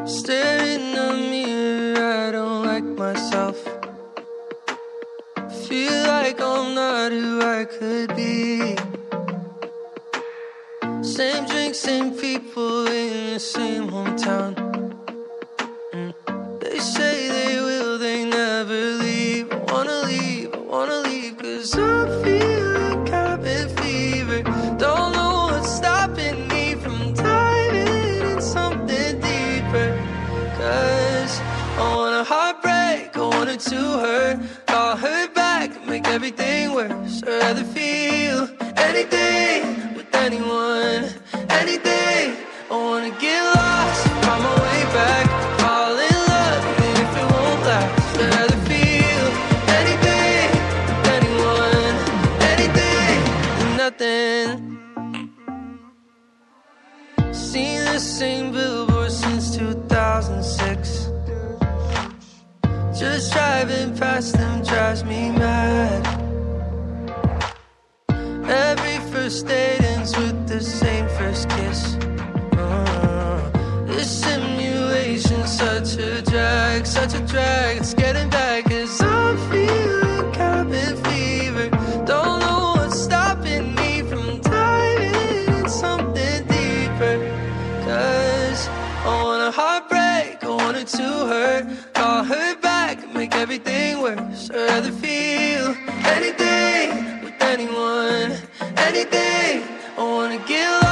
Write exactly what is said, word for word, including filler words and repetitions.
Staring in the mirror, I don't like myself. Feel like I'm not who I could be. Same drink, same people in the same hometown. mm. They say they will, they never leave. I wanna leave, I wanna leave, cause I feel like cabin fever. Don't know what's stopping me from diving in something deeper. Cause I want a heartbreak, I want it to hurt. Call her back, make everything worse. I'd rather feel anything with anyone, anything. I wanna get lost, find my way back, fall in love, even if it won't last. I'd rather feel anything with anyone, anything and nothing. Seen the same billboard since two thousand six. Just driving past them drives me mad. Every first date ends with the same first kiss. uh, This simulation's such a drag, such a drag. It's getting back, cause I'm feeling cabin fever. Don't know what's stopping me from diving in something deeper. Cause I want a heartbreak, I want it to hurt. Call her back, make everything worse. I'd rather feel anything with anyone, anything. I wanna get lost.